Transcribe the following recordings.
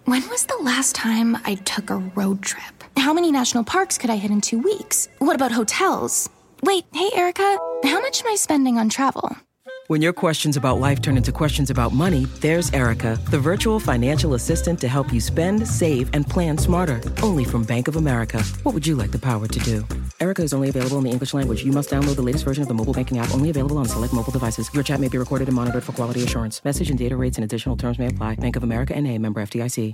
When was the last time I took a road trip? How many national parks could I hit in 2 weeks? What about hotels? Wait, hey, Erica, how much am I spending on travel? When your questions about life turn into questions about money, there's Erica, the virtual financial assistant to help you spend, save, and plan smarter. Only from Bank of America. What would you like the power to do? Erica is only available in the English language. You must download the latest version of the mobile banking app, only available on select mobile devices. Your chat may be recorded and monitored for quality assurance. Message and data rates and additional terms may apply. Bank of America N.A., member FDIC.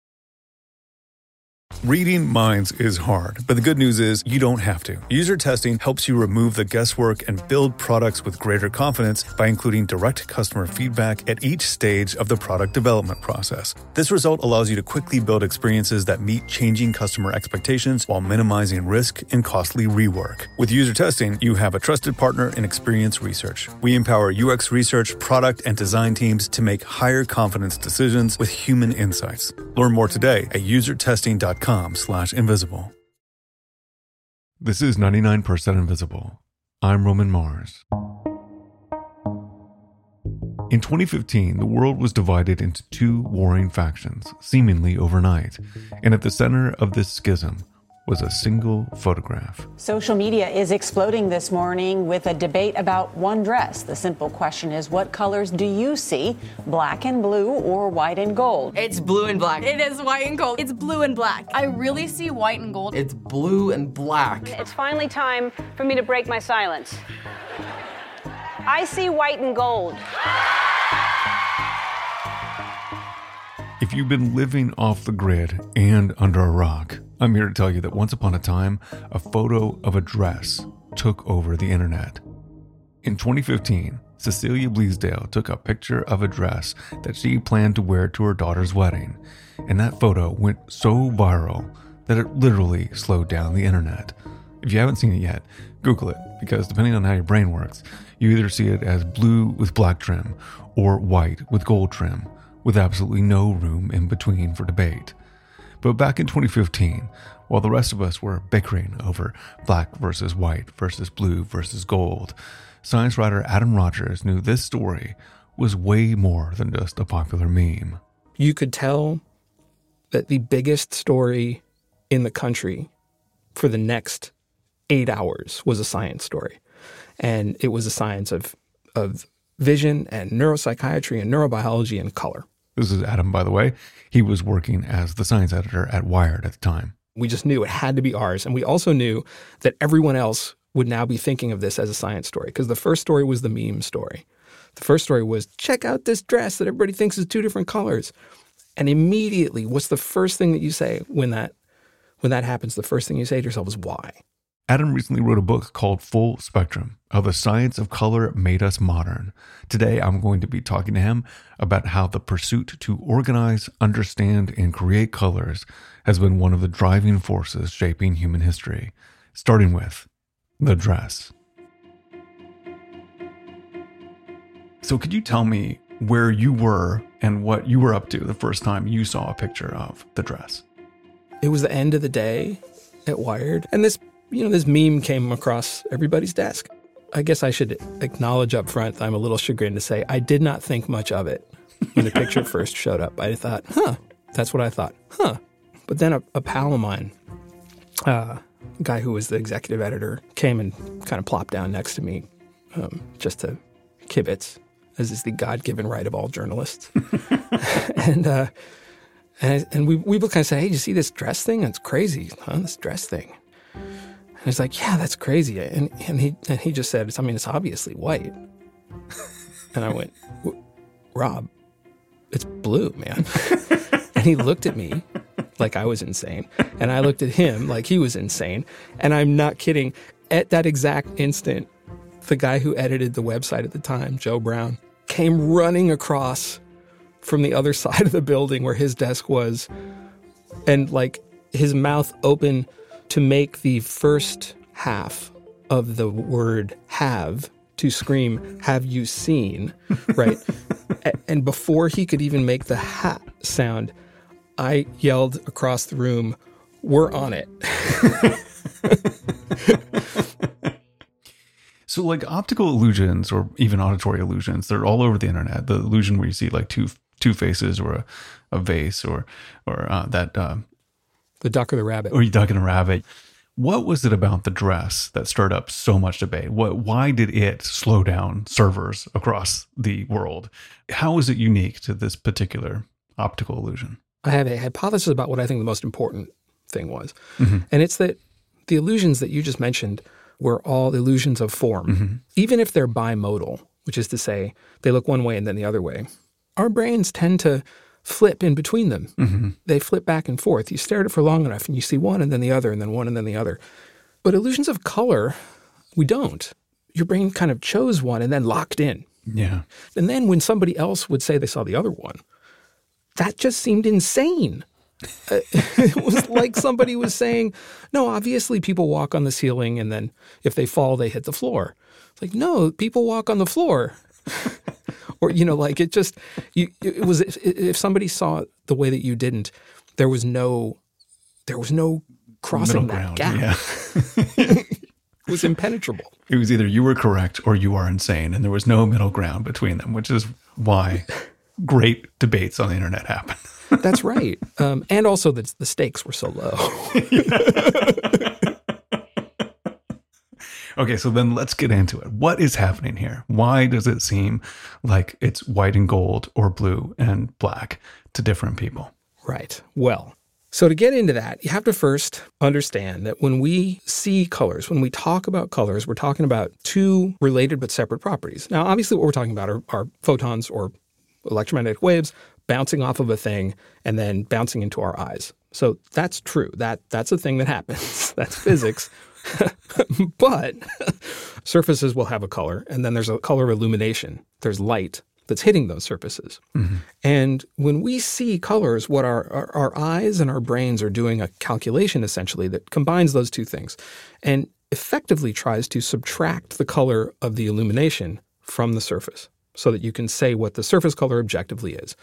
Reading minds is hard, but the good news is you don't have to. User testing helps you remove the guesswork and build products with greater confidence by including direct customer feedback at each stage of the product development process. This result allows you to quickly build experiences that meet changing customer expectations while minimizing risk and costly rework. With user testing, you have a trusted partner in Experience Research. We empower UX research, product, and design teams to make higher confidence decisions with human insights. Learn more today at usertesting.com/invisible. This is 99% Invisible. I'm Roman Mars. In 2015, the world was divided into two warring factions, seemingly overnight. And at the center of this schism was a single photograph. Social media is exploding this morning with a debate about one dress. The simple question is, what colors do you see? Black and blue or white and gold? It's blue and black. It is white and gold. It's blue and black. I really see white and gold. It's blue and black. It's finally time for me to break my silence. I see white and gold. If you've been living off the grid and under a rock, I'm here to tell you that once upon a time, a photo of a dress took over the internet. In 2015, Cecilia Bleasdale took a picture of a dress that she planned to wear to her daughter's wedding, and that photo went so viral that it literally slowed down the internet. If you haven't seen it yet, Google it, because depending on how your brain works, you either see it as blue with black trim or white with gold trim, with absolutely no room in between for debate. But back in 2015, while the rest of us were bickering over black versus white versus blue versus gold, science writer Adam Rogers knew this story was way more than just a popular meme. You could tell that the biggest story in the country for the next 8 hours was a science story. And it was a science of vision and neuropsychiatry and neurobiology and color. This is Adam, by the way. He was working as the science editor at Wired at the time. We just knew it had to be ours. And we also knew that everyone else would now be thinking of this as a science story, because the first story was the meme story. The first story was, check out this dress that everybody thinks is two different colors. And immediately, what's the first thing that you say when that happens? The first thing you say to yourself is, why? Adam recently wrote a book called Full Spectrum: How the Science of Color Made Us Modern. Today, I'm going to be talking to him about how the pursuit to organize, understand, and create colors has been one of the driving forces shaping human history, starting with the dress. So could you tell me where you were and what you were up to the first time you saw a picture of the dress? It was the end of the day at Wired, and this meme came across everybody's desk. I guess I should acknowledge up front that I'm a little chagrined to say I did not think much of it when the picture first showed up. I thought, that's what I thought. But then a pal of mine, a guy who was the executive editor, came and kind of plopped down next to me just to kibitz, as is the God-given right of all journalists. And we both kind of said, hey, did you see this dress thing? It's crazy, this dress thing. And he's like, yeah, that's crazy. And he just said, it's obviously white. And I went, Rob, it's blue, man. And he looked at me like I was insane. And I looked at him like he was insane. And I'm not kidding. At that exact instant, the guy who edited the website at the time, Joe Brown, came running across from the other side of the building where his desk was, and like his mouth open to make the first half of the word have to scream, have you seen, right? And before he could even make the ha sound, I yelled across the room, we're on it. So like optical illusions or even auditory illusions, they're all over the internet. The illusion where you see like two two faces or a vase or that the duck or the rabbit. Or you duck and a rabbit. What was it about the dress that stirred up so much debate? Why did it slow down servers across the world? How is it unique to this particular optical illusion? I have a hypothesis about what I think the most important thing was. And it's that the illusions that you just mentioned were all illusions of form. Even if they're bimodal, which is to say they look one way and then the other way, our brains tend to flip in between them. They flip back and forth. You stare at it for long enough and you see one and then the other and then one and then the other. But illusions of color, we don't. Your brain kind of chose one and then locked in. Yeah. And then when somebody else would say they saw the other one, that just seemed insane. It was like somebody was saying, no, obviously people walk on the ceiling and then if they fall, they hit the floor. It's like, no, people walk on the floor. Or, like it just, it was, if somebody saw it the way that you didn't, there was no crossing that gap. Yeah. It was impenetrable. It was either you were correct or you are insane, and there was no middle ground between them, which is why great debates on the internet happen. That's right. And also the stakes were so low. Okay, so then let's get into it. What is happening here? Why does it seem like it's white and gold or blue and black to different people? Right. Well, so to get into that, you have to first understand that when we see colors, when we talk about colors, we're talking about two related but separate properties. Now, obviously what we're talking about are photons or electromagnetic waves bouncing off of a thing and then bouncing into our eyes. So that's true. That's a thing that happens. That's physics. But surfaces will have a color, and then there's a color illumination. There's light that's hitting those surfaces. And when we see colors, what our eyes and our brains are doing a calculation, essentially, that combines those two things and effectively tries to subtract the color of the illumination from the surface so that you can say what the surface color objectively is.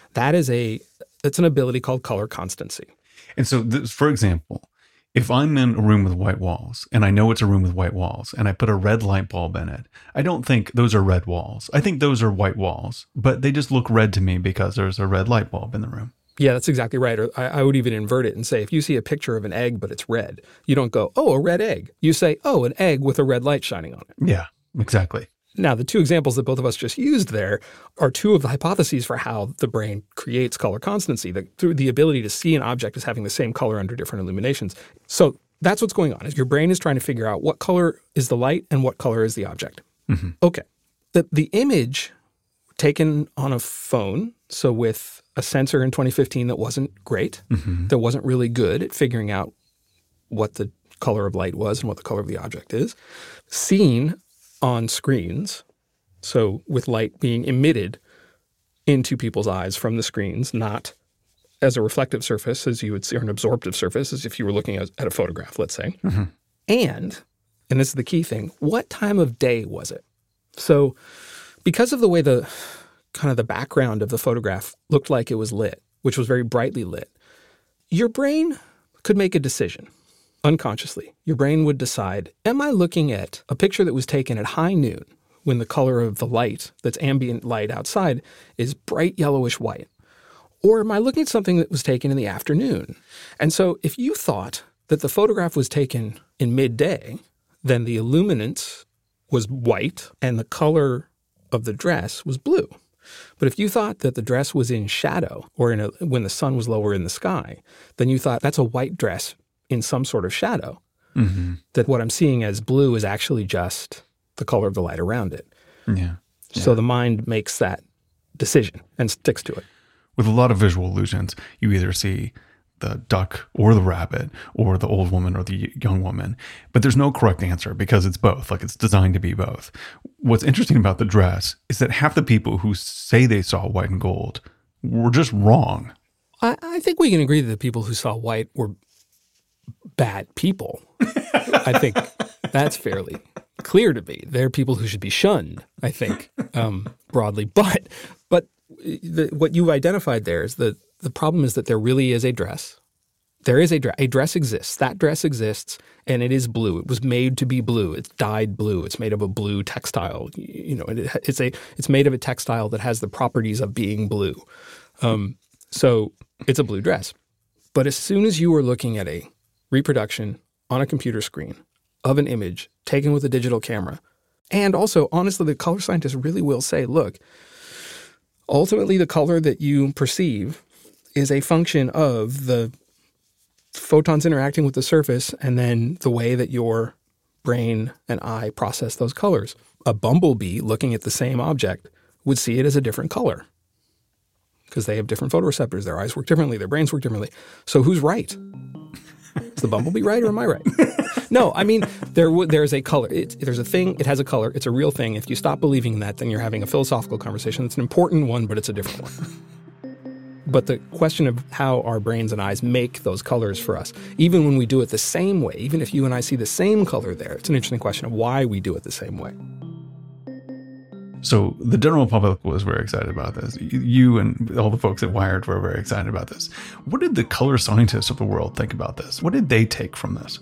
It's an ability called color constancy. And so, for example, if I'm in a room with white walls, and I know it's a room with white walls, and I put a red light bulb in it, I don't think those are red walls. I think those are white walls, but they just look red to me because there's a red light bulb in the room. Yeah, that's exactly right. Or I would even invert it and say, if you see a picture of an egg, but it's red, you don't go, oh, a red egg. You say, oh, an egg with a red light shining on it. Yeah, exactly. Now, the two examples that both of us just used there are two of the hypotheses for how the brain creates color constancy, through the ability to see an object as having the same color under different illuminations. So that's what's going on, is your brain is trying to figure out what color is the light and what color is the object. Okay. The image taken on a phone, so with a sensor in 2015 that wasn't great, that wasn't really good at figuring out what the color of light was and what the color of the object is, seen on screens, so with light being emitted into people's eyes from the screens, not as a reflective surface as you would see, or an absorptive surface as if you were looking at a photograph, let's say. And this is the key thing, what time of day was it? So because of the way the background of the photograph looked like it was lit, which was very brightly lit, your brain could make a decision. Unconsciously, your brain would decide, am I looking at a picture that was taken at high noon when the color of the light, that's ambient light outside, is bright yellowish white? Or am I looking at something that was taken in the afternoon? And so if you thought that the photograph was taken in midday, then the illuminance was white and the color of the dress was blue. But if you thought that the dress was in shadow or when the sun was lower in the sky, then you thought that's a white dress in some sort of shadow, that what I'm seeing as blue is actually just the color of the light around it. Yeah. So the mind makes that decision and sticks to it. With a lot of visual illusions, you either see the duck or the rabbit or the old woman or the young woman, but there's no correct answer because it's both. Like, it's designed to be both. What's interesting about the dress is that half the people who say they saw white and gold were just wrong. I think we can agree that the people who saw white were bad people. I think that's fairly clear to me. They're people who should be shunned, I think, broadly. But what you identified there is the problem is that there really is a dress There is a dress exists. That dress exists, and it is blue. It was made to be blue. It's dyed blue. It's made of a blue textile. It's made of a textile that has the properties of being blue. So it's a blue dress. But as soon as you are looking at a reproduction on a computer screen of an image taken with a digital camera, and also, honestly, the color scientists really will say, look, ultimately the color that you perceive is a function of the photons interacting with the surface and then the way that your brain and eye process those colors. A bumblebee looking at the same object would see it as a different color because they have different photoreceptors. Their eyes work differently. Their brains work differently. So who's right? Is the bumblebee right or am I right? No, I mean, there's a color. There's a thing. It has a color. It's a real thing. If you stop believing that, then you're having a philosophical conversation. It's an important one, but it's a different one. But the question of how our brains and eyes make those colors for us, even when we do it the same way, even if you and I see the same color there, it's an interesting question of why we do it the same way. So the general public was very excited about this. You and all the folks at Wired were very excited about this. What did the color scientists of the world think about this? What did they take from this?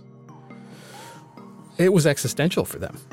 It was existential for them.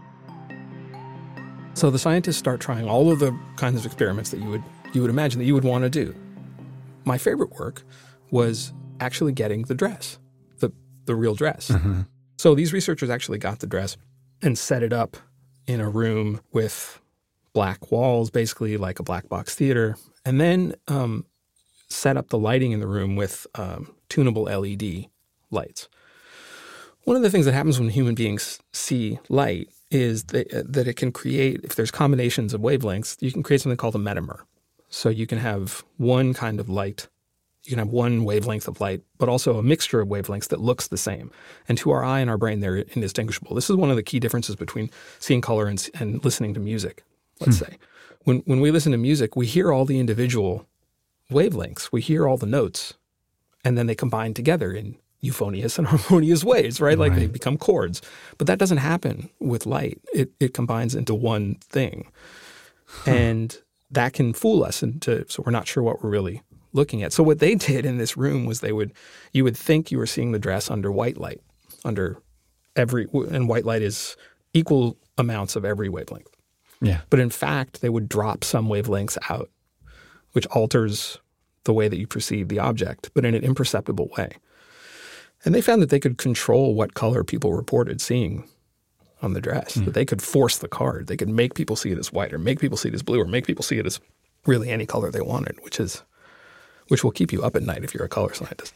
So the scientists start trying all of the kinds of experiments that you would imagine that you would want to do. My favorite work was actually getting the dress, the real dress. Mm-hmm. So these researchers actually got the dress and set it up in a room with black walls, basically like a black box theater, and then set up the lighting in the room with tunable LED lights. One of the things that happens when human beings see light is that it can create, if there's combinations of wavelengths, you can create something called a metamer. So you can have one kind of light, you can have one wavelength of light, but also a mixture of wavelengths that looks the same. And to our eye and our brain, they're indistinguishable. This is one of the key differences between seeing color and listening to music, let's say. When we listen to music, we hear all the individual wavelengths. We hear all the notes, and then they combine together in euphonious and harmonious ways, right? Like they become chords. But that doesn't happen with light. It combines into one thing. And that can fool us so we're not sure what we're really looking at. So what they did in this room was you would think you were seeing the dress under white light, and white light is equal amounts of every wavelength. Yeah. But in fact, they would drop some wavelengths out, which alters the way that you perceive the object, but in an imperceptible way. And they found that they could control what color people reported seeing on the dress, that they could force the card. They could make people see it as white or make people see it as blue or make people see it as really any color they wanted, which will keep you up at night if you're a color scientist.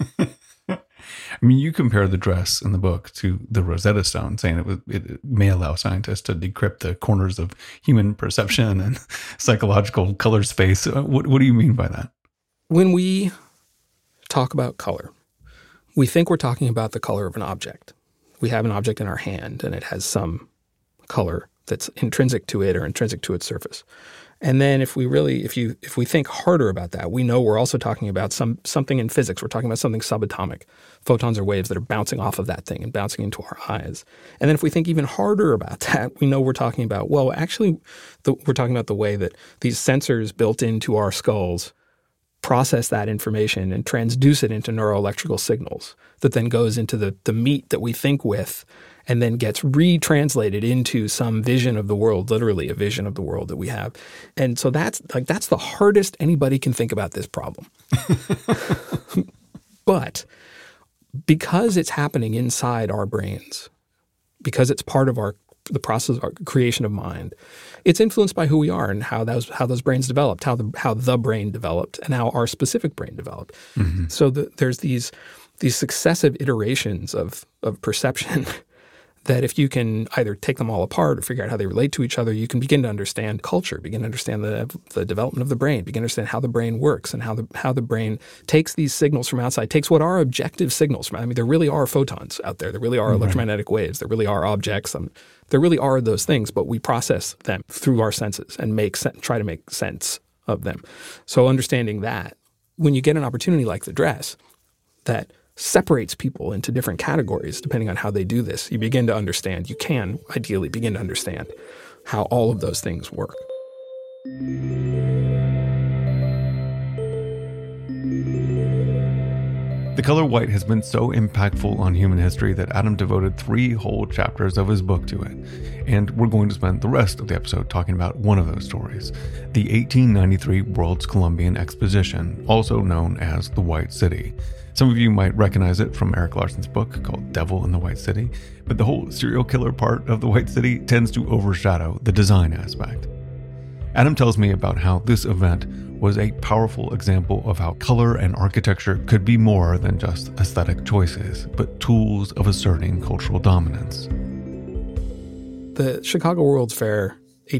I mean, you compare the dress in the book to the Rosetta Stone, saying it may allow scientists to decrypt the corners of human perception and psychological color space. What do you mean by that? When we talk about color, we think we're talking about the color of an object. We have an object in our hand, and it has some color that's intrinsic to it or intrinsic to its surface. And then if we think harder about that, we know we're also talking about something in physics. We're talking about something subatomic. Photons are waves that are bouncing off of that thing and bouncing into our eyes. And then if we think even harder about that, we know we're talking about, we're talking about the way that these sensors built into our skulls process that information and transduce it into neuroelectrical signals that then goes into the meat that we think with and then gets retranslated into some vision of the world, literally a vision of the world that we have. And so that's the hardest anybody can think about this problem. But because it's happening inside our brains, because it's part of the process of our creation of mind, it's influenced by who we are and how those brains developed, how the brain developed, and how our specific brain developed. Mm-hmm. So there's these successive iterations of perception that if you can either take them all apart or figure out how they relate to each other, you can begin to understand culture, begin to understand the development of the brain, begin to understand how the brain works and how the brain takes these signals from outside, takes what are objective signals. I mean, there really are photons out there. There really are electromagnetic waves. There really are objects. There really are those things, but we process them through our senses and try to make sense of them. So understanding that, when you get an opportunity like the dress that separates people into different categories depending on how they do this, you can ideally begin to understand how all of those things work. The color white has been so impactful on human history that Adam devoted 3 whole chapters of his book to it. And we're going to spend the rest of the episode talking about one of those stories, the 1893 World's Columbian Exposition, also known as the White City. Some of you might recognize it from Erik Larson's book called Devil in the White City, but the whole serial killer part of the White City tends to overshadow the design aspect. Adam tells me about how this event was a powerful example of how color and architecture could be more than just aesthetic choices, but tools of asserting cultural dominance. The Chicago World's Fair,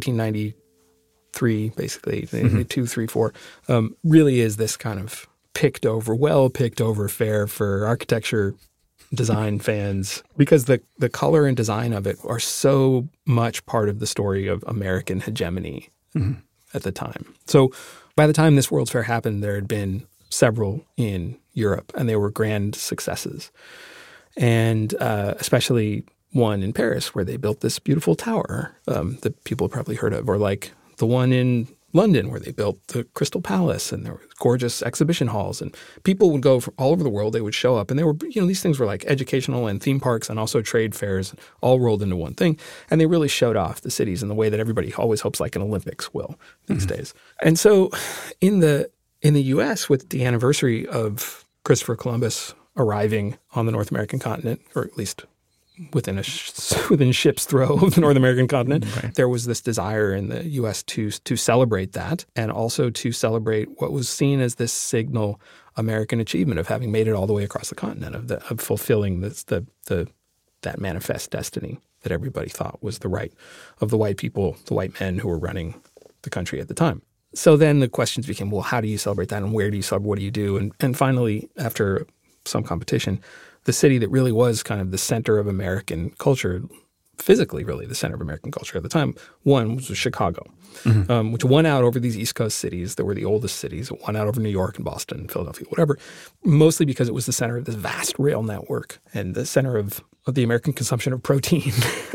1893, basically, 2, 3, 4, really is this kind of well picked over fair for architecture design fans, because the color and design of it are so much part of the story of American hegemony at the time. So by the time this World's Fair happened, there had been several in Europe, and they were grand successes. And especially one in Paris, where they built this beautiful tower that people probably heard of, or like the one in London, where they built the Crystal Palace, and there were gorgeous exhibition halls, and people would go from all over the world. They would show up, and they were, these things were like educational and theme parks and also trade fairs, all rolled into one thing. And they really showed off the cities in the way that everybody always hopes like an Olympics will these days. And so in the U.S., with the anniversary of Christopher Columbus arriving on the North American continent, or at least within ship's throw of the North American continent, right, there was this desire in the U.S. to celebrate that, and also to celebrate what was seen as this signal American achievement of having made it all the way across the continent, of fulfilling that manifest destiny that everybody thought was the right of the white people, the white men who were running the country at the time. So then the questions became, well, how do you celebrate that, and where do you celebrate? What do you do? And finally, after some competition, the city that really was kind of the center of American culture, physically really the center of American culture at the time, was Chicago, which won out over these East Coast cities that were the oldest cities. It won out over New York and Boston and Philadelphia, whatever, mostly because it was the center of this vast rail network and the center of the American consumption of protein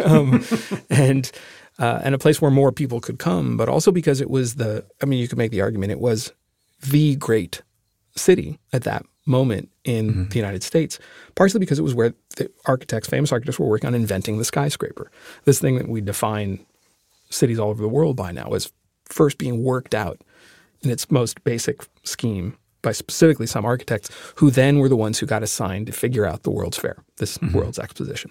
and a place where more people could come, but also because it was you could make the argument it was the great city at that moment in the United States, partially because it was where the famous architects were working on inventing the skyscraper. This thing that we define cities all over the world by now is first being worked out in its most basic scheme by specifically some architects who then were the ones who got assigned to figure out the World's Fair, this World's Exposition.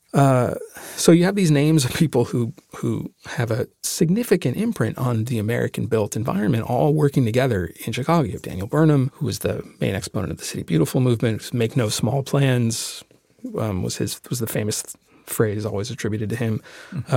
So you have these names of people who have a significant imprint on the American-built environment all working together in Chicago. You have Daniel Burnham, who was the main exponent of the City Beautiful movement. Make no small plans was the famous phrase always attributed to him.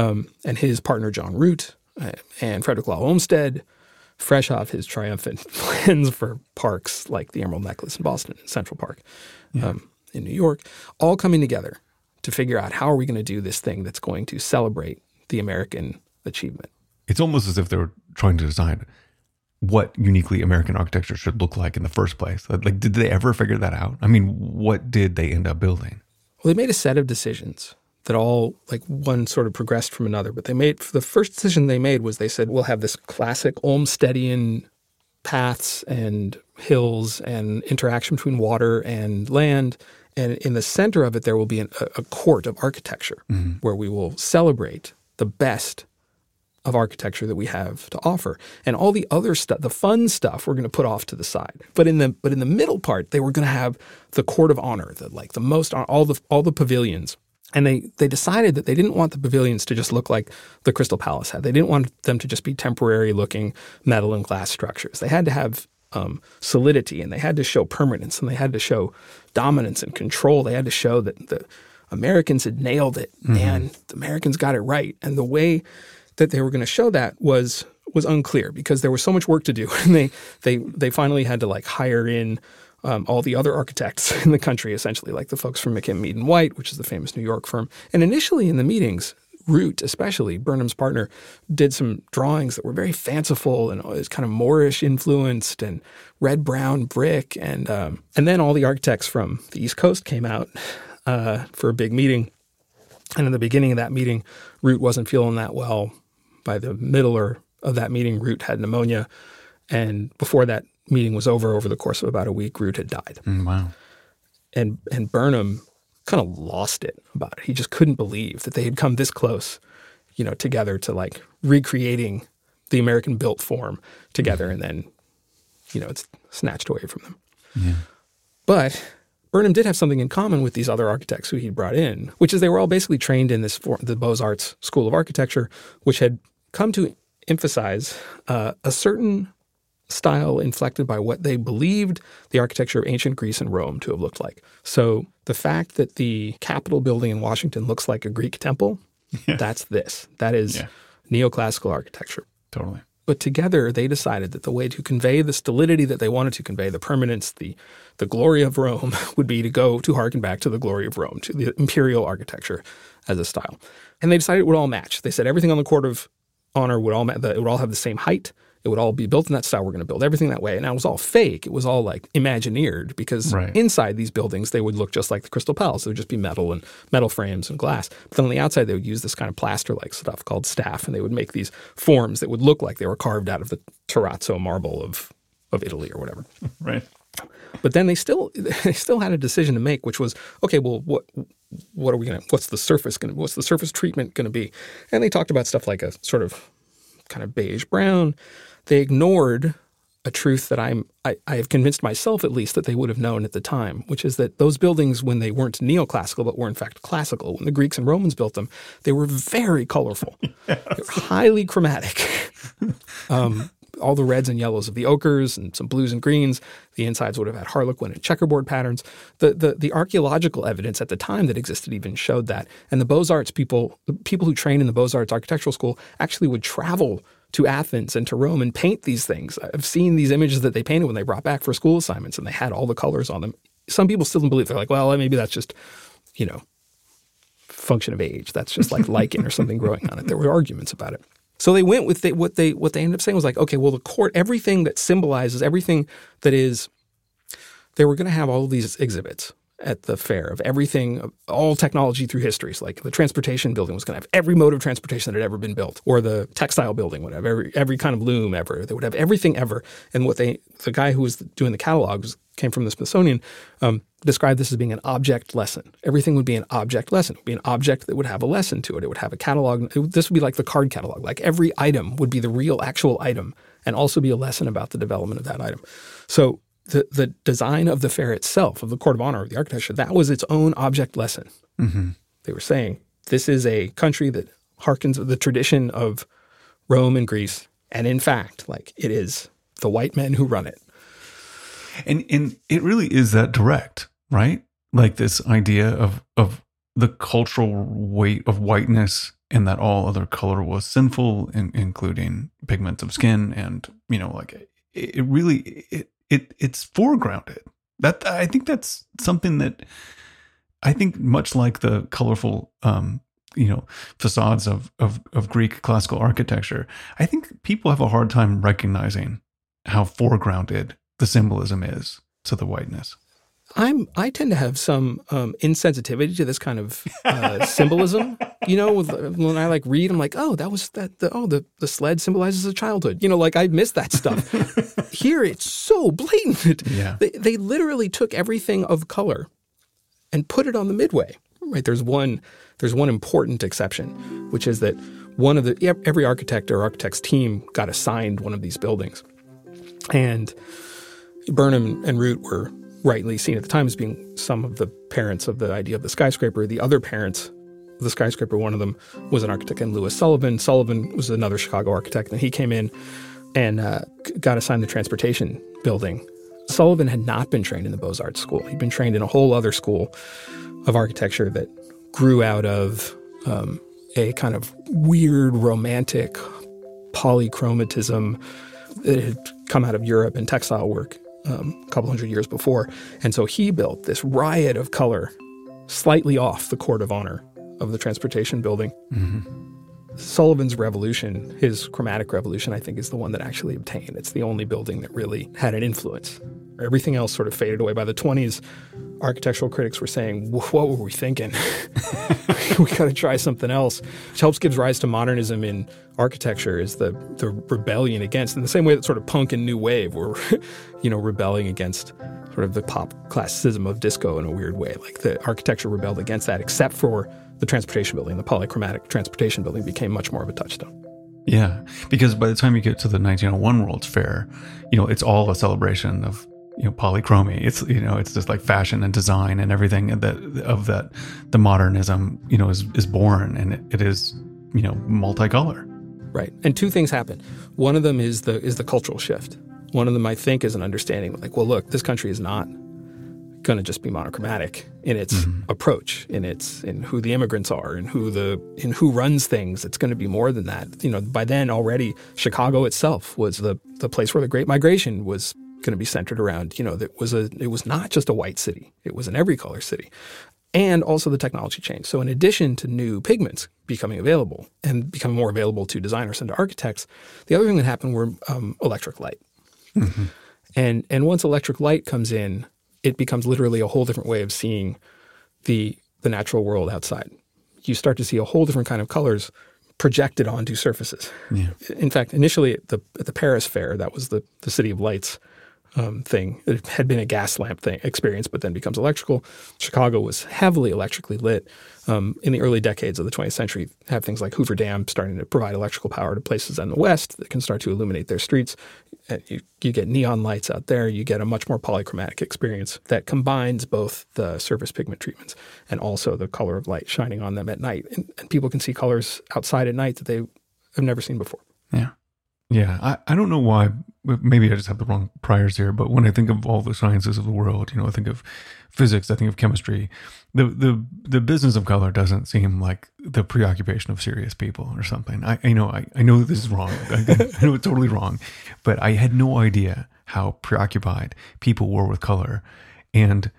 And his partner John Root and Frederick Law Olmsted, fresh off his triumphant plans for parks like the Emerald Necklace in Boston and Central Park in New York, all coming together to figure out how are we going to do this thing that's going to celebrate the American achievement. It's almost as if they were trying to decide what uniquely American architecture should look like in the first place. Like, did they ever figure that out? I mean, what did they end up building? Well, they made a set of decisions that all, like, one sort of progressed from another. But the first decision they made was they said, we'll have this classic Olmstedian paths and hills and interaction between water and land. And in the center of it, there will be a court of architecture where we will celebrate the best of architecture that we have to offer. And all the other stuff, the fun stuff, we're going to put off to the side. But in the middle part, they were going to have the court of honor, all the pavilions. And they decided that they didn't want the pavilions to just look like the Crystal Palace had. They didn't want them to just be temporary looking metal and glass structures. They had to have solidity, and they had to show permanence, and they had to show dominance and control. They had to show that the Americans had nailed it, and the Americans got it right. And the way that they were going to show that was unclear because there was so much work to do, and they finally had to hire in all the other architects in the country, essentially, like the folks from McKim, Mead & White, which is the famous New York firm. And initially in the meetings, Root, especially, Burnham's partner, did some drawings that were very fanciful and was kind of Moorish influenced and red-brown brick. And then all the architects from the East Coast came out for a big meeting. And in the beginning of that meeting, Root wasn't feeling that well. By the middle of that meeting, Root had pneumonia. And before that meeting was over the course of about a week, Root had died. Wow. And Burnham kind of lost it about it. He just couldn't believe that they had come this close, together to like recreating the American-built form together, and then, it's snatched away from them. Yeah. But Burnham did have something in common with these other architects who he'd brought in, which is they were all basically trained in the Beaux-Arts School of Architecture, which had come to emphasize a certain style inflected by what they believed the architecture of ancient Greece and Rome to have looked like. So the fact that the Capitol building in Washington looks like a Greek temple, that's this. That is neoclassical architecture. Totally. But together they decided that the way to convey the stolidity that they wanted to convey, the permanence, the glory of Rome, would be to harken back to the glory of Rome, to the imperial architecture as a style. And they decided it would all match. They said everything on the Court of Honor would all have the same height. It would all be built in that style. We're going to build everything that way. And it was all fake. It was all like Imagineered, because inside these buildings, they would look just like the Crystal Palace. It would just be metal and metal frames and glass. But then on the outside, they would use this kind of plaster-like stuff called staff. And they would make these forms that would look like they were carved out of the terrazzo marble of Italy or whatever. Right. But then they still had a decision to make, which was, okay, well, what are we going to, what's the surface treatment going to be? And they talked about stuff like a sort of kind of beige brown. They ignored a truth that I have convinced myself, at least, that they would have known at the time, which is that those buildings, when they weren't neoclassical but were in fact classical, when the Greeks and Romans built them, they were very colorful. They were highly chromatic. All the reds and yellows of the ochres and some blues and greens. The insides would have had harlequin and checkerboard patterns. The archaeological evidence at the time that existed even showed that. And the Beaux-Arts people, the people who trained in the Beaux-Arts architectural school, actually would travel to Athens and to Rome and paint these things. I've seen these images that they painted when they brought back for school assignments, and they had all the colors on them. Some people still don't believe. They're like, well, maybe that's just, function of age. That's just like lichen or something growing on it. There were arguments about it. So they went with what they ended up saying was like, okay, well, the court, everything that symbolizes, everything that is, they were going to have all of these exhibits at the fair of everything, all technology through history. So like the transportation building was going to have every mode of transportation that had ever been built, or the textile building would have every kind of loom ever. They would have everything ever. And the guy who was doing the catalogs came from the Smithsonian, described this as being an object lesson. Everything would be an object lesson. It would be an object that would have a lesson to it. It would have a catalog. This would be like the card catalog. Like every item would be the real actual item and also be a lesson about the development of that item. So the design of the fair itself, of the Court of Honor, of the architecture, that was its own object lesson. Mm-hmm. They were saying, this is a country that harkens to the tradition of Rome and Greece. And in fact, like, it is the white men who run it. And it really is that direct, right? Like this idea of the cultural weight of whiteness, and that all other color was sinful, including pigments of skin, and like it really it's foregrounded. That I think that's something that I think, much like the colorful facades of Greek classical architecture, I think people have a hard time recognizing how foregrounded the symbolism is to the whiteness. I tend to have some insensitivity to this kind of symbolism. When I read, I'm like, oh, that was that. The sled symbolizes a childhood. Like I miss that stuff. Here, it's so blatant. Yeah. They literally took everything of color and put it on the midway. Right? There's one important exception, which is that every architect or architect's team got assigned one of these buildings, and Burnham and Root were rightly seen at the time as being some of the parents of the idea of the skyscraper. The other parents of the skyscraper, one of them was an architect named Louis Sullivan. Sullivan was another Chicago architect, and he came in and got assigned the transportation building. Sullivan had not been trained in the Beaux-Arts school. He'd been trained in a whole other school of architecture that grew out of a kind of weird, romantic polychromatism that had come out of Europe and textile work a couple hundred years before. And so he built this riot of color slightly off the Court of Honor of the transportation building. Mm-hmm. Sullivan's revolution, his chromatic revolution, I think is the one that actually obtained. It's the only building that really had an influence. Everything else sort of faded away. By the 20s, architectural critics were saying, what were we thinking? We got to try something else, which helps give rise to modernism in architecture, is the rebellion against, in the same way that sort of punk and new wave were, rebelling against sort of the pop classicism of disco in a weird way. Like the architecture rebelled against that, except for the transportation building. The polychromatic transportation building became much more of a touchstone. Yeah, because by the time you get to the 1901 World's Fair, it's all a celebration of polychromy. It's just like fashion and design and everything that the modernism is born, and it is multicolor. Right, and two things happen. One of them is the cultural shift. One of them, I think, is an understanding like, well, look, this country is not going to just be monochromatic in its approach, in who the immigrants are, in who runs things. It's going to be more than that. By then already, Chicago itself was the place where the Great Migration was going to be centered around. It was not just a white city; it was an every color city. And also the technology changed. So in addition to new pigments becoming available and becoming more available to designers and to architects, the other thing that happened were electric light. Mm-hmm. And once electric light comes in, it becomes literally a whole different way of seeing the natural world outside. You start to see a whole different kind of colors projected onto surfaces. Yeah. In fact, initially at the Paris Fair, that was the City of Lights thing. It had been a gas lamp experience, but then becomes electrical. Chicago was heavily electrically lit. In the early decades of the 20th century, have things like Hoover Dam starting to provide electrical power to places in the West that can start to illuminate their streets. You get neon lights out there. You get a much more polychromatic experience that combines both the surface pigment treatments and also the color of light shining on them at night. And people can see colors outside at night that they have never seen before. Yeah. Yeah, I don't know why. Maybe I just have the wrong priors here, but when I think of all the sciences of the world, I think of physics, I think of chemistry. The business of color doesn't seem like the preoccupation of serious people or something. I know this is wrong. I know it's totally wrong, but I had no idea how preoccupied people were with color. And,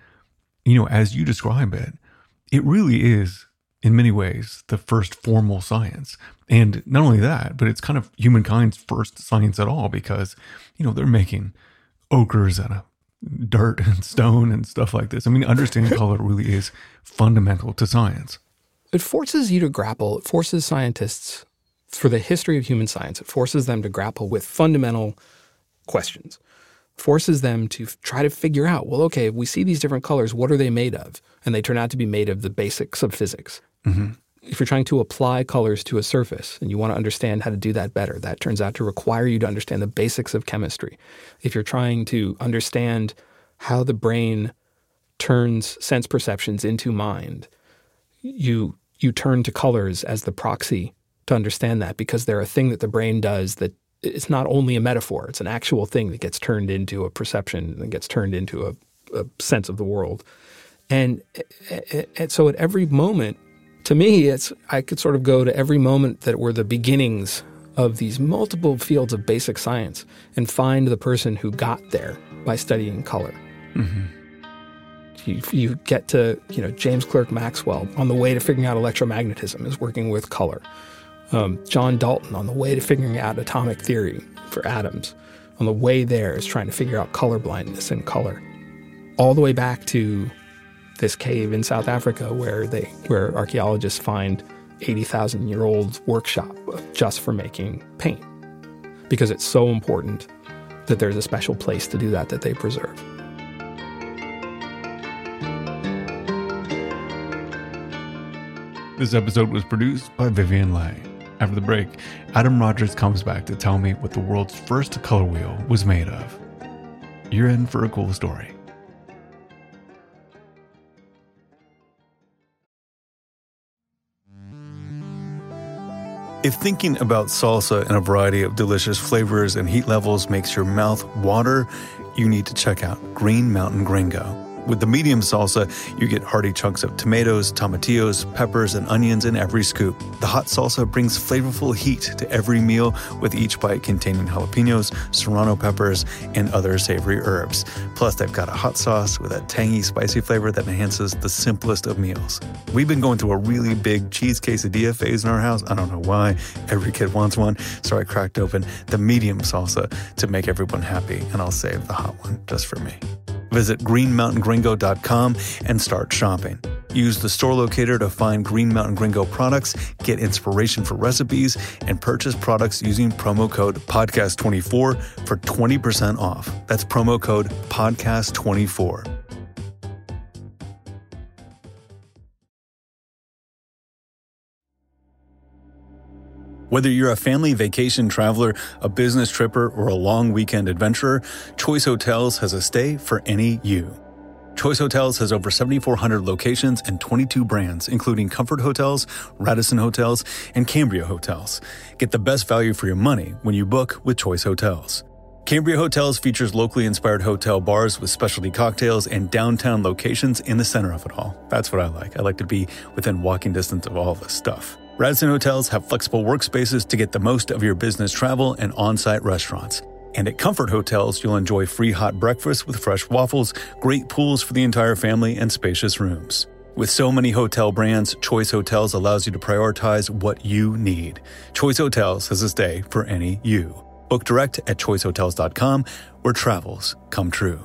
as you describe it, it really is, in many ways, the first formal science. And not only that, but it's kind of humankind's first science at all, because, they're making ochres out of dirt and stone and stuff like this. I mean, understanding color really is fundamental to science. It forces you to grapple. It forces scientists, for the history of human science, it forces them to grapple with fundamental questions. Forces them to try to figure out, well, okay, if we see these different colors, what are they made of? And they turn out to be made of the basics of physics. Mm-hmm. If you're trying to apply colors to a surface and you want to understand how to do that better, that turns out to require you to understand the basics of chemistry. If you're trying to understand how the brain turns sense perceptions into mind, you turn to colors as the proxy to understand that, because they're a thing that the brain does that it's not only a metaphor, it's an actual thing that gets turned into a perception and gets turned into a sense of the world. And so at every moment, to me, I could sort of go to every moment that were the beginnings of these multiple fields of basic science and find the person who got there by studying color. Mm-hmm. You get to, James Clerk Maxwell on the way to figuring out electromagnetism is working with color. John Dalton on the way to figuring out atomic theory for atoms, on the way there is trying to figure out color blindness and color. All the way back to this cave in South Africa where archaeologists find 80,000-year-old workshop just for making paint, because it's so important that there's a special place to do that they preserve. This episode was produced by Vivian Leigh. After the break, Adam Rogers comes back to tell me what the world's first color wheel was made of. You're in for a cool story. If thinking about salsa and a variety of delicious flavors and heat levels makes your mouth water, you need to check out Green Mountain Gringo. With the medium salsa, you get hearty chunks of tomatoes, tomatillos, peppers, and onions in every scoop. The hot salsa brings flavorful heat to every meal, with each bite containing jalapenos, serrano peppers, and other savory herbs. Plus, they've got a hot sauce with a tangy, spicy flavor that enhances the simplest of meals. We've been going through a really big cheese quesadilla phase in our house. I don't know why. Every kid wants one, so I cracked open the medium salsa to make everyone happy, and I'll save the hot one just for me. Visit greenmountaingringo.com and start shopping. Use the store locator to find Green Mountain Gringo products, get inspiration for recipes, and purchase products using promo code PODCAST24 for 20% off. That's promo code PODCAST24. Whether you're a family vacation traveler, a business tripper, or a long weekend adventurer, Choice Hotels has a stay for any you. Choice Hotels has over 7,400 locations and 22 brands, including Comfort Hotels, Radisson Hotels, and Cambria Hotels. Get the best value for your money when you book with Choice Hotels. Cambria Hotels features locally inspired hotel bars with specialty cocktails and downtown locations in the center of it all. That's what I like. I like to be within walking distance of all this stuff. Radisson Hotels have flexible workspaces to get the most of your business travel and on-site restaurants. And at Comfort Hotels, you'll enjoy free hot breakfast with fresh waffles, great pools for the entire family, and spacious rooms. With so many hotel brands, Choice Hotels allows you to prioritize what you need. Choice Hotels has a stay for any you. Book direct at choicehotels.com, where travels come true.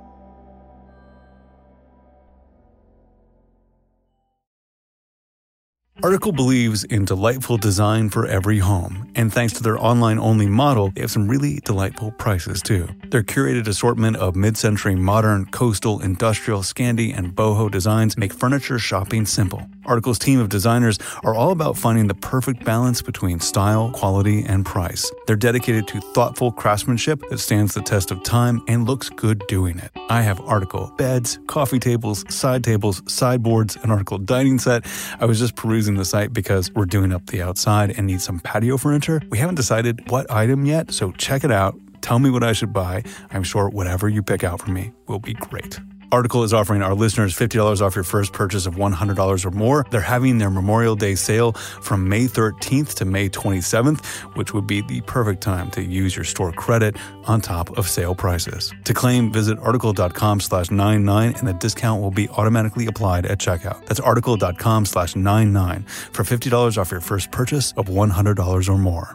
Article believes in delightful design for every home, and thanks to their online-only model, they have some really delightful prices too. Their curated assortment of mid-century modern, coastal, industrial, Scandi, and boho designs make furniture shopping simple. Article's team of designers are all about finding the perfect balance between style, quality, and price. They're dedicated to thoughtful craftsmanship that stands the test of time and looks good doing it. I have Article beds, coffee tables, sideboards, an Article dining set. I was just perusing the site because we're doing up the outside and need some patio furniture. We haven't decided what item yet, so check it out. Tell me what I should buy. I'm sure whatever you pick out for me will be great. Article is offering our listeners $50 off your first purchase of $100 or more. They're having their Memorial Day sale from May 13th to May 27th, which would be the perfect time to use your store credit on top of sale prices. To claim, visit article.com/99 and the discount will be automatically applied at checkout. That's article.com/99 for $50 off your first purchase of $100 or more.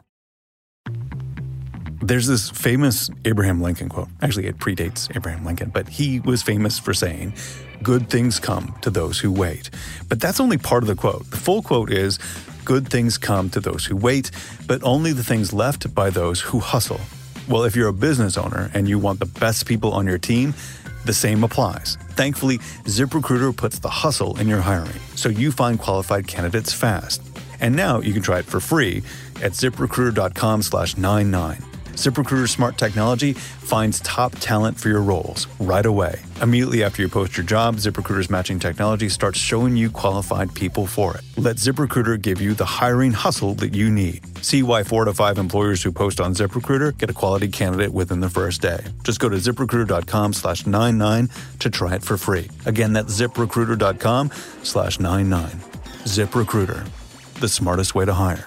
There's this famous Abraham Lincoln quote. Actually, it predates Abraham Lincoln, but he was famous for saying, "Good things come to those who wait." But that's only part of the quote. The full quote is, "Good things come to those who wait, but only the things left by those who hustle." Well, if you're a business owner and you want the best people on your team, the same applies. Thankfully, ZipRecruiter puts the hustle in your hiring, so you find qualified candidates fast. And now you can try it for free at ZipRecruiter.com/99. ZipRecruiter's smart technology finds top talent for your roles right away. Immediately after you post your job, ZipRecruiter's matching technology starts showing you qualified people for it. Let ZipRecruiter give you the hiring hustle that you need. See why 4 to 5 employers who post on ZipRecruiter get a quality candidate within the first day. Just go to ZipRecruiter.com/99 to try it for free. Again, that's ZipRecruiter.com/99. ZipRecruiter, the smartest way to hire.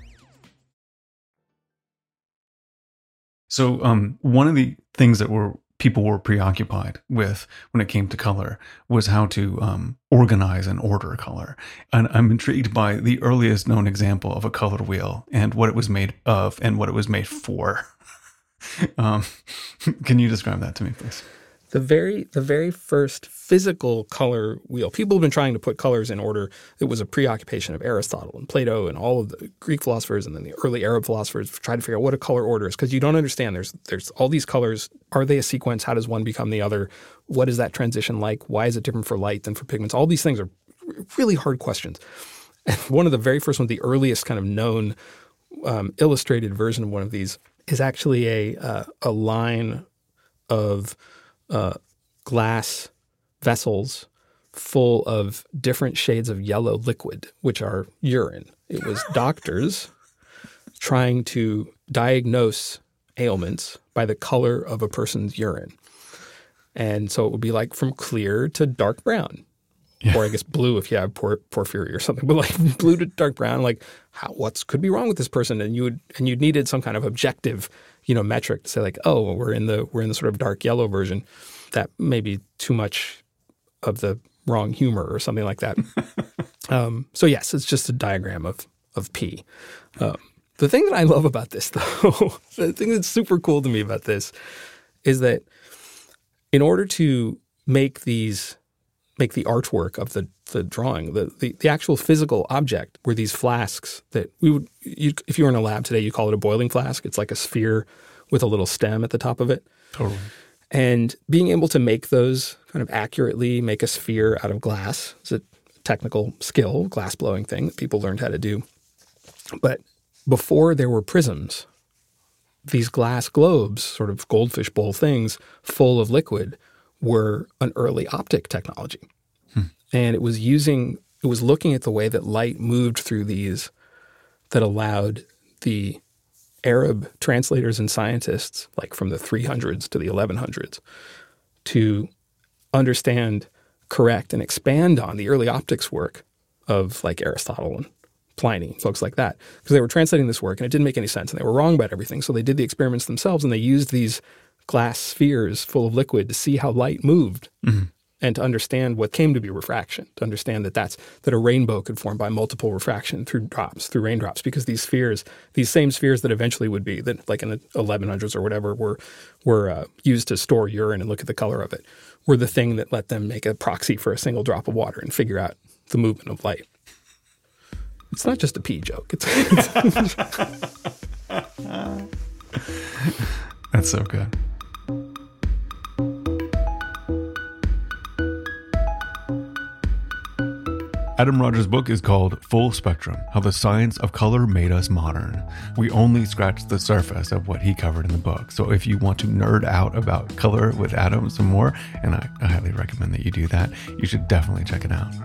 So one of the things that people were preoccupied with when it came to color was how to organize and order color. And I'm intrigued by the earliest known example of a color wheel and what it was made of and what it was made for. Can you describe that to me, please? The very first physical color wheel. People have been trying to put colors in order. It was a preoccupation of Aristotle and Plato and all of the Greek philosophers and then the early Arab philosophers tried to figure out what a color order is because you don't understand. There's all these colors. Are they a sequence? How does one become the other? What is that transition like? Why is it different for light than for pigments? All these things are really hard questions. And one of the very first ones, the earliest kind of known illustrated version of one of these is actually a line of glass vessels full of different shades of yellow liquid, which are urine. It was doctors trying to diagnose ailments by the color of a person's urine. And so it would be like from clear to dark brown. Yeah. Or I guess blue if you have porphyry or something, but like blue to dark brown, like what could be wrong with this person? And you needed some kind of objective, metric to say like, oh, we're in the sort of dark yellow version. That may be too much of the wrong humor or something like that. So yes, it's just a diagram of P. The thing that I love about this, though, the thing that's super cool to me about this is that in order to make the artwork of the drawing, the actual physical object were these flasks that if you were in a lab today, you call it a boiling flask. It's like a sphere with a little stem at the top of it. Totally. And being able to make those kind of accurately, make a sphere out of glass is a technical skill, glass blowing thing that people learned how to do. But before there were prisms, these glass globes, sort of goldfish bowl things full of liquid, were an early optic technology. And it was looking at the way that light moved through these that allowed the Arab translators and scientists, like from the 300s to the 1100s, to understand, correct, and expand on the early optics work of like Aristotle and Pliny, folks like that. Because they were translating this work and it didn't make any sense and they were wrong about everything. So they did the experiments themselves and they used these glass spheres full of liquid to see how light moved and to understand what came to be refraction, to understand that a rainbow could form by multiple refraction through raindrops, because these same spheres that eventually would be, that like in the 1100s or whatever, were used to store urine and look at the color of it, were the thing that let them make a proxy for a single drop of water and figure out the movement of light. It's not just a pee joke. That's so good. Adam Rogers' book is called Full Spectrum: How the Science of Color Made Us Modern. We only scratched the surface of what he covered in the book. So if you want to nerd out about color with Adam some more, and I highly recommend that you do that, you should definitely check it out.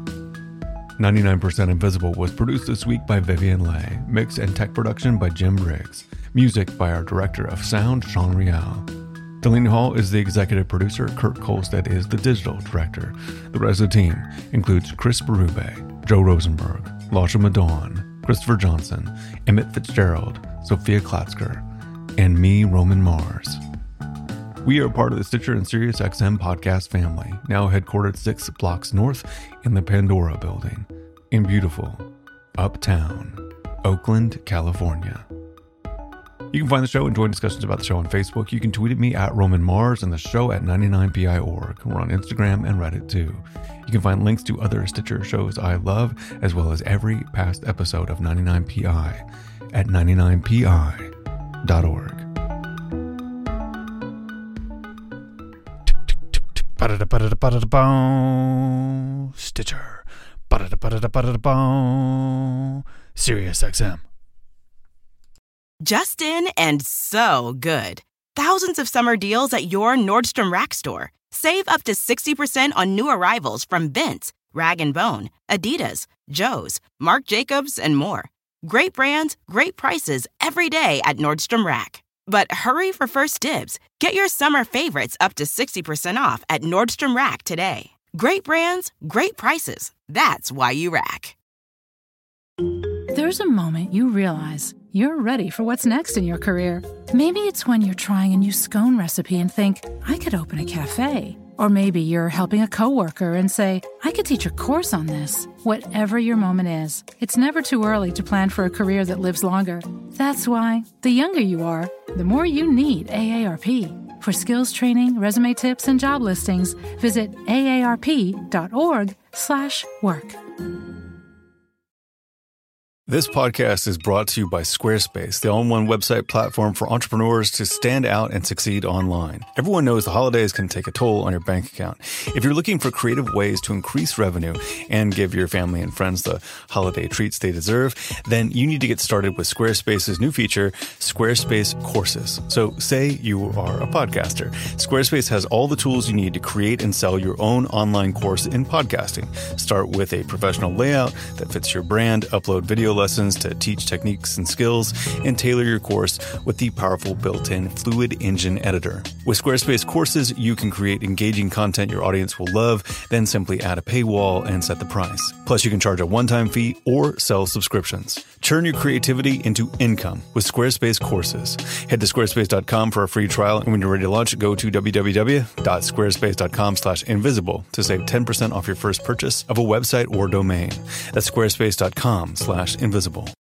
99% Invisible was produced this week by Vivian Leigh. Mix and tech production by Jim Briggs. Music by our director of sound, Sean Rial. Delaney Hall is the executive producer. Kurt Kolstad is the digital director. The rest of the team includes Chris Berube, Joe Rosenberg, Lasha Madon, Christopher Johnson, Emmett Fitzgerald, Sophia Klatzker, and me, Roman Mars. We are part of the Stitcher and SiriusXM podcast family, now headquartered 6 blocks north in the Pandora building in beautiful Uptown, Oakland, California. You can find the show and join discussions about the show on Facebook. You can tweet at me at Roman Mars and the show at 99pi.org. We're on Instagram and Reddit too. You can find links to other Stitcher shows I love, as well as every past episode of 99pi at 99pi.org. Stitcher. SiriusXM. Just in and so good. Thousands of summer deals at your Nordstrom Rack store. Save up to 60% on new arrivals from Vince, Rag & Bone, Adidas, Joe's, Marc Jacobs, and more. Great brands, great prices every day at Nordstrom Rack. But hurry for first dibs. Get your summer favorites up to 60% off at Nordstrom Rack today. Great brands, great prices. That's why you rack. There's a moment you realize you're ready for what's next in your career. Maybe it's when you're trying a new scone recipe and think, I could open a cafe. Or maybe you're helping a coworker and say, I could teach a course on this. Whatever your moment is, it's never too early to plan for a career that lives longer. That's why, the younger you are, the more you need AARP. For skills training, resume tips, and job listings, visit aarp.org/work. This podcast is brought to you by Squarespace, the all-in-one website platform for entrepreneurs to stand out and succeed online. Everyone knows the holidays can take a toll on your bank account. If you're looking for creative ways to increase revenue and give your family and friends the holiday treats they deserve, then you need to get started with Squarespace's new feature, Squarespace Courses. So say you are a podcaster. Squarespace has all the tools you need to create and sell your own online course in podcasting. Start with a professional layout that fits your brand, upload video lessons to teach techniques and skills, and tailor your course with the powerful built-in Fluid Engine editor. With Squarespace Courses, you can create engaging content your audience will love, then simply add a paywall and set the price. Plus, you can charge a one-time fee or sell subscriptions. Turn your creativity into income with Squarespace Courses. Head to squarespace.com for a free trial, and when you're ready to launch, go to www.squarespace.com/invisible to save 10% off your first purchase of a website or domain. That's squarespace.com/invisible.